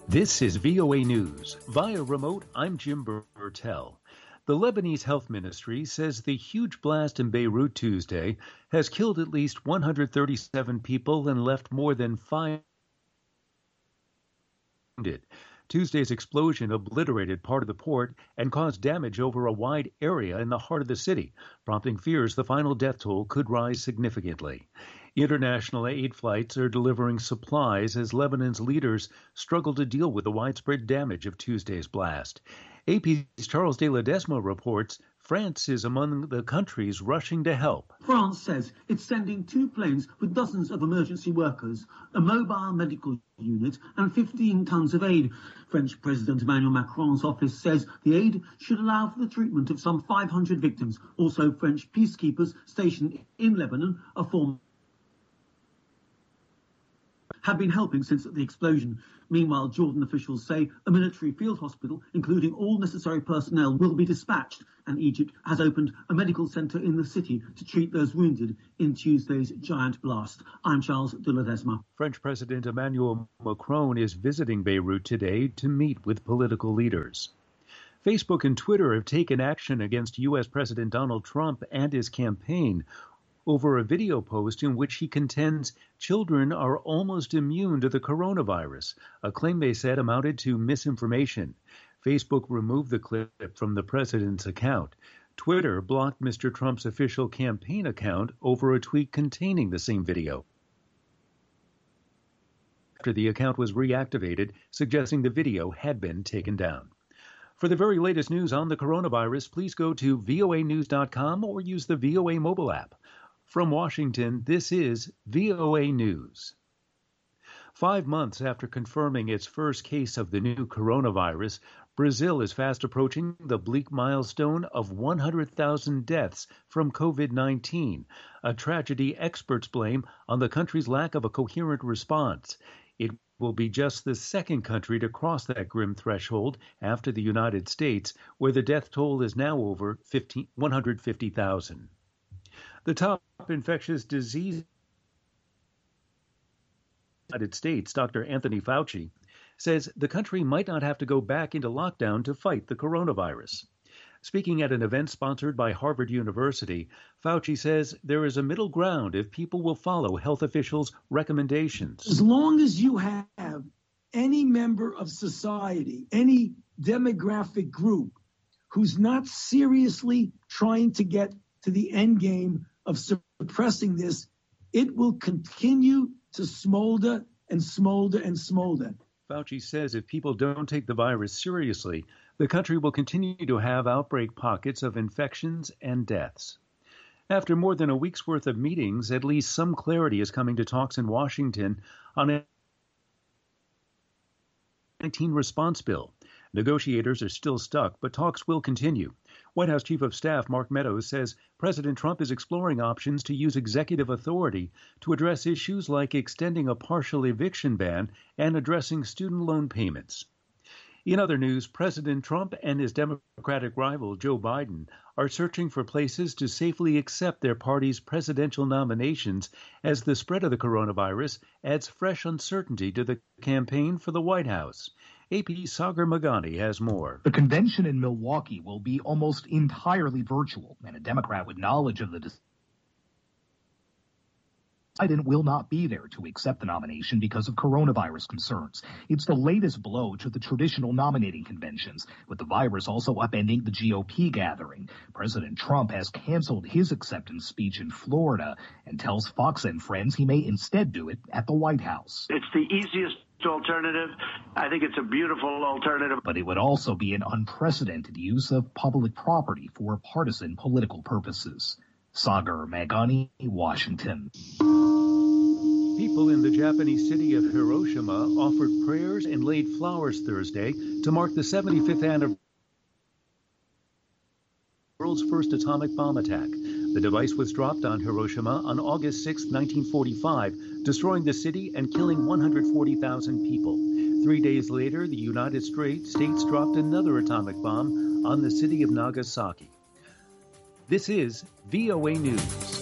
This is VOA News. Via remote, I'm Jim Burtell. The Lebanese Health Ministry says the huge blast in Beirut Tuesday has killed at least 137 people and left more than 5 wounded. Tuesday's explosion obliterated part of the port and caused damage over a wide area in the heart of the city, prompting fears the final death toll could rise significantly. International aid flights are delivering supplies as Lebanon's leaders struggle to deal with the widespread damage of Tuesday's blast. AP's Charles de Ledesma reports France is among the countries rushing to help. France says it's sending 2 planes with dozens of emergency workers, a mobile medical unit and 15 tons of aid. French President Emmanuel Macron's office says the aid should allow for the treatment of some 500 victims. Also, French peacekeepers stationed in Lebanon have been helping since the explosion. Meanwhile, Jordan officials say a military field hospital, including all necessary personnel, will be dispatched, and Egypt has opened a medical centre in the city to treat those wounded in Tuesday's giant blast. I'm Charles de Ledesma. French President Emmanuel Macron is visiting Beirut today to meet with political leaders. Facebook and Twitter have taken action against U.S. President Donald Trump and his campaign over a video post in which he contends children are almost immune to the coronavirus, a claim they said amounted to misinformation. Facebook removed the clip from the president's account. Twitter blocked Mr. Trump's official campaign account over a tweet containing the same video. After the account was reactivated, suggesting the video had been taken down. For the very latest news on the coronavirus, please go to voanews.com or use the VOA mobile app. From Washington, this is VOA News. 5 months after confirming its first case of the new coronavirus, Brazil is fast approaching the bleak milestone of 100,000 deaths from COVID-19, a tragedy experts blame on the country's lack of a coherent response. It will be just the second country to cross that grim threshold after the United States, where the death toll is now over 150,000. The top infectious disease in the United States, Dr. Anthony Fauci, says the country might not have to go back into lockdown to fight the coronavirus. Speaking at an event sponsored by Harvard University, Fauci says there is a middle ground if people will follow health officials' recommendations. As long as you have any member of society, any demographic group who's not seriously trying to get to the end game of suppressing this, it will continue to smolder and smolder and smolder. Fauci says if people don't take the virus seriously, the country will continue to have outbreak pockets of infections and deaths. After more than a week's worth of meetings, at least some clarity is coming to talks in Washington on a COVID-19 response bill. Negotiators are still stuck, but talks will continue. White House Chief of Staff Mark Meadows says President Trump is exploring options to use executive authority to address issues like extending a partial eviction ban and addressing student loan payments. In other news, President Trump and his Democratic rival Joe Biden are searching for places to safely accept their party's presidential nominations as the spread of the coronavirus adds fresh uncertainty to the campaign for the White House. AP's Sagar Meghani has more. The convention in Milwaukee will be almost entirely virtual, and a Democrat with knowledge of the Biden will not be there to accept the nomination because of coronavirus concerns. It's the latest blow to the traditional nominating conventions, with the virus also upending the GOP gathering. President Trump has canceled his acceptance speech in Florida and tells Fox and Friends he may instead do it at the White House. It's the easiest alternative. I think it's a beautiful alternative. But it would also be an unprecedented use of public property for partisan political purposes. Sagar Meghani, Washington. People in the Japanese city of Hiroshima offered prayers and laid flowers Thursday to mark the 75th anniversary of the world's first atomic bomb attack. The device was dropped on Hiroshima on August 6, 1945, destroying the city and killing 140,000 people. 3 days later, the United States dropped another atomic bomb on the city of Nagasaki. This is VOA News.